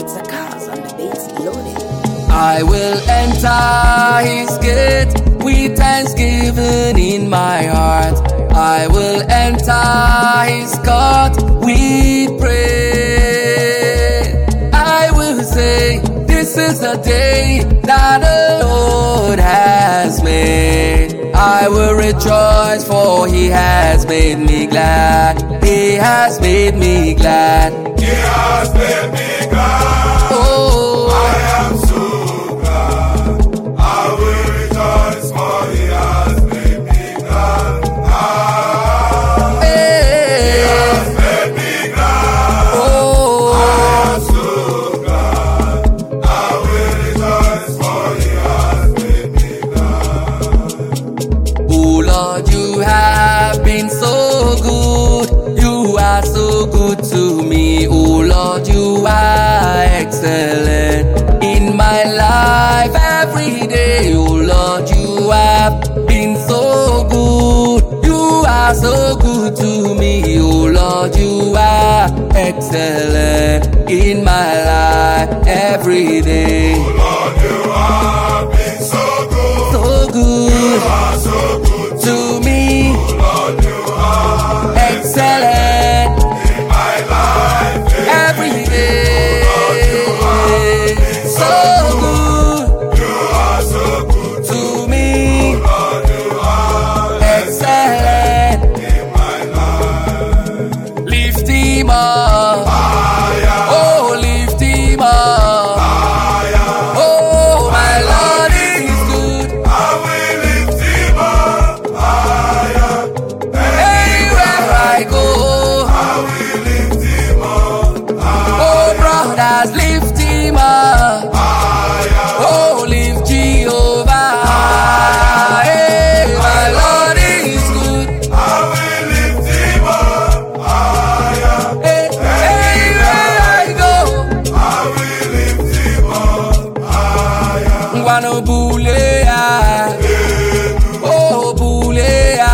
It's a cause on the beats loaded. I will enter his gate with thanksgiving in my heart. I will enter his court with praise. I will say, this is the day that the Lord has made. I will rejoice, for he has made me glad. He has made me glad. He has made me glad. Oh, I am so glad. I will rejoice, for he has made me glad. hey, He has made me glad. oh, I am so glad. I will rejoice, for he has made me glad. oh Lord, you have been so good. You are so good to me. Oh Lord, you are excellent in my life every day. Oh Lord, you have been so good. You are so good to me. Oh Lord, you are excellent in my life every day. Lord, you have been so good. So good You are so good to me. Lord, you are Excellent in my life. every day. So good You are so good to me. Lord, you are Excellent. in my life. Lift him up. Higher, Oh, lift him up. higher. Oh, my Lord is good. I will lift him up higher. Anywhere I go. I will lift him up higher. Oh, brothers, lift him up. Oh, lift Jehovah. Hey, my Lord is good. I will lift him up higher. Hey, anywhere I go. I will lift him up higher. Wano bulea. Oh, bulea.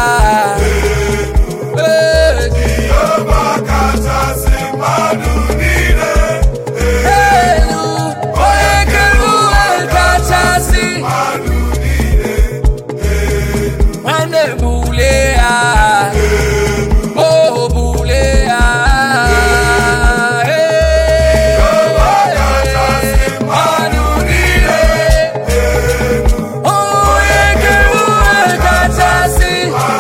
Hey, Jehovah kachasị mmadụ niile. elu, onye kelu ekachasị. Mmadụ niile. Nwanne bulea. Oh, bulea. Hey, Kachasị mmadụ niile. onye kelu ekachasị.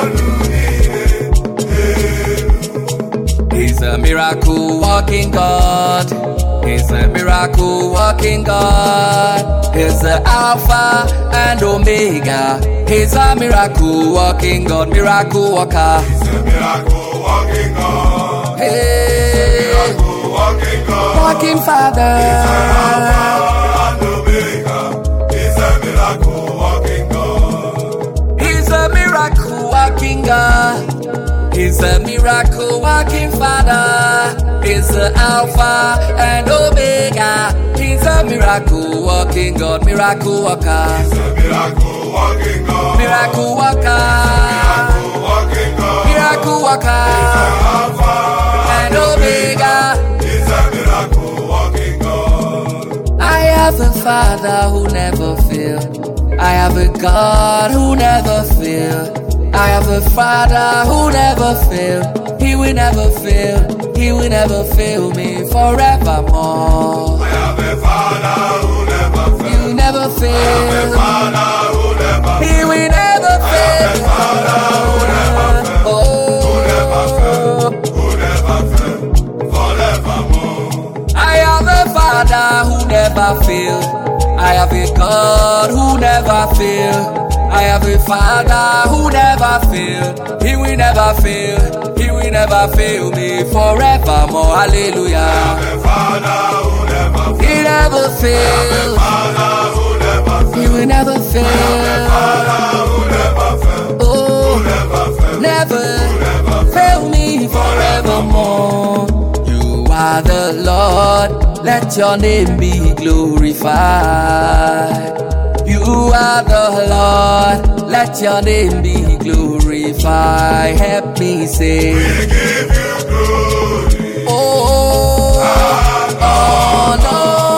He's a miracle walking God. He's a miracle walking God. He's the Alpha and Omega. He's a miracle walking God, miracle walker. He's a miracle walking God. Hey, Miracle walking God. walking Father. And Omega. He's a miracle walking God. He's a miracle walking God. He's a miracle walking Father. He's the Alpha and Omega. He's a miracle walking God, miracle walker. He's a miracle walking God. Miracle walker, Miracle walking God. miracle walker, Alpha and Omega. He's a miracle walking God. I have a Father who never fails. I have a God who never fails. I have a Father who never fails. He will never fail. He will never fail me forevermore. I have a Father who never He fails. will never A fail. Father who never He will never fail. Oh. who never fails. Forevermore. I have a Father who never fails. I have a God who never fails. I have a Father who never fails. He will never fail. He will never fail me forevermore. Hallelujah. A Father who never fails. He never fails. Father who never He fails. will never fail. Father who never fails. Oh, Never fails. never fail me forevermore. You are the Lord, let your name be glorified. You are the Lord, let your name be glorified. Help me say, We give you glory. oh, oh no.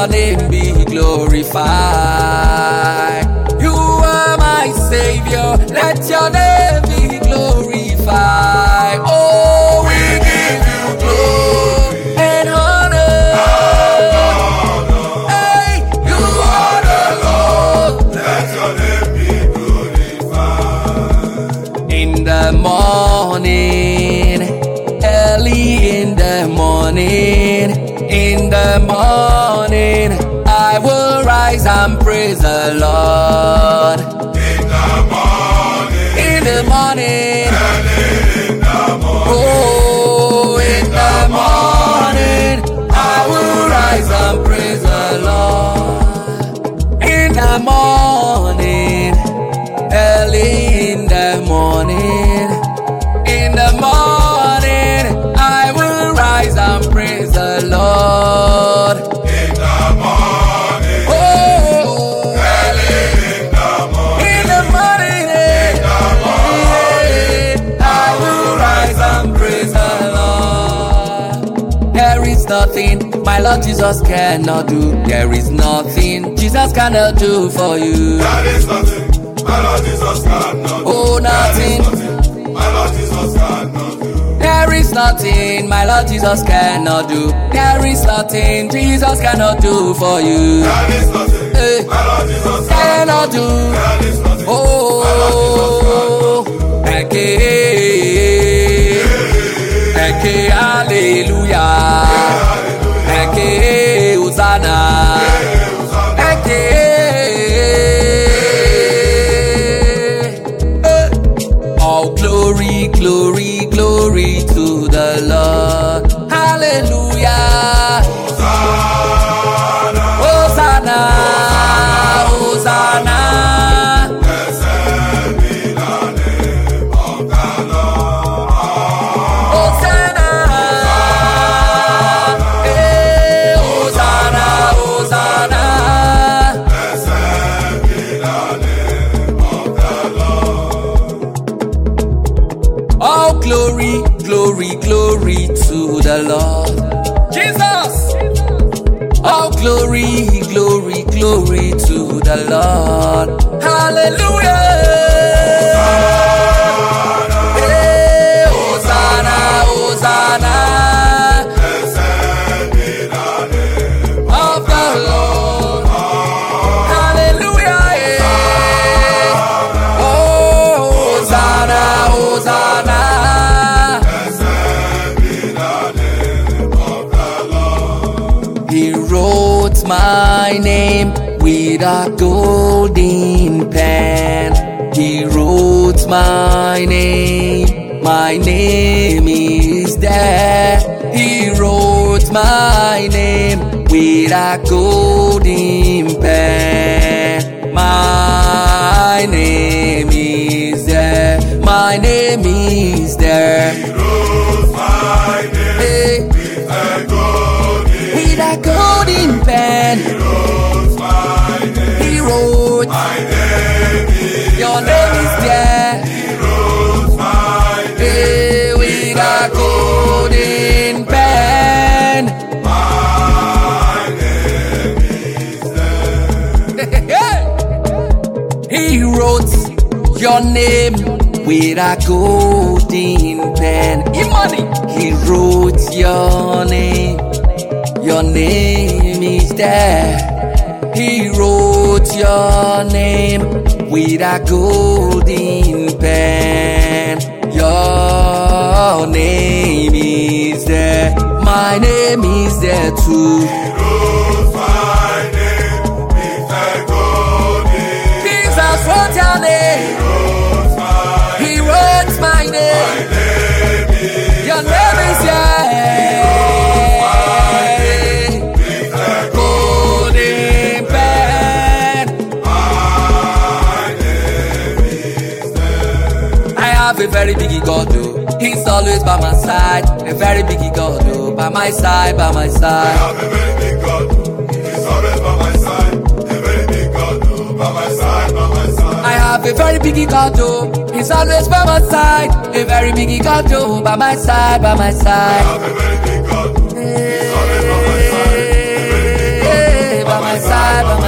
your name be glorified. You are my Savior, let your name be glorified. Oh, we give you glory and honor. Hey, you are the Lord. Let your name be glorified. In the morning, early in the morning, in the morning, I will rise and praise the Lord. In the morning, In the morning, early in the morning, oh, in the morning, I will rise and praise the Lord. In the morning, early in the morning, in the morning, I will rise and praise the Lord. in the morning, Oh, early in the morning, in the morning, I will rise and praise the Lord. There is nothing my Lord Jesus cannot do. There is nothing Jesus cannot do for you. there is nothing my Lord Jesus cannot do. Oh, nothing. My Lord Jesus cannot do. There is nothing my Lord Jesus cannot do. There is nothing Jesus cannot do for you. There is nothing Hey, my Lord Jesus cannot do. There is nothing Oh, eke, eke, hallelujah. Eke, Hosanna. Eke, all glory, glory, glory to the Lord. Hallelujah. Hosanna, Hosanna, Hosanna. blessed be the name of the Lord. Hosanna, eh, Hosanna, Hosanna. Blessed be the name of the Lord. All glory, glory, glory to the Lord. Jesus. All glory, glory, glory to the Lord. Hallelujah. Eh, Hosanna, Hosanna. Blessed be the name Of the Lord. Hallelujah. Yeah. Oh, Hosanna, Hosanna. Blessed be the name of the Lord. He wrote my name with a golden pen. He wrote my name is there. He wrote my name with a golden pen. My name is there. My name is there. He wrote my name Hey, with a golden. with a golden pen. He wrote my name. He wrote, My name is. your name is there. He wrote my name. Hey, with a golden pen. My name is there. He wrote your name with a golden pen. Imani. He wrote your name. Your name is there. He wrote your name with a golden pen. Your name is there. My name is there too. He wrote my name with a golden. Jesus wrote your name. He wrote my name. Your name is there. Golden pen. I have a very big God, though. He's always by my side. A very big God, though. By my side, by my I side. have a very big God. He's always by my side. A very big God. By my side, by my side. I have a very big God, though. He's always by my side. A very big God, though. By my side, by my I side. have a very big God. He's always by my side. A very big God.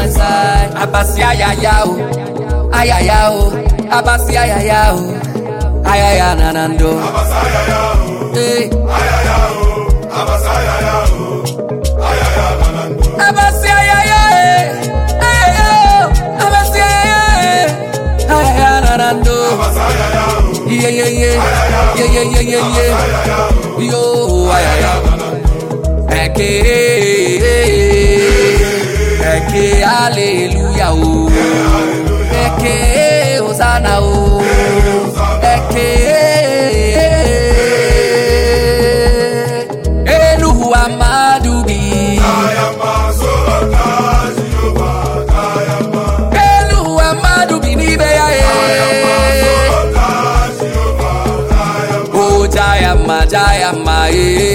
my side. Abasi ayayao, ayayao, abasi ayayao, ayaya nanando. Abasi ayayao, hey, ayayao, abasi ayayao, ayaya nanando. Abasi ayayao, ayayao, abasi ayayao, ayaya nanando. Abasi ayayao, yeah yeah yeah, yeah yeah yeah yeah yeah. Yo ayayao, eke. Eke hallelujah oh, eke hosanna oh, eke elu amadubi, elu amadubi ni beya oh jayama jayama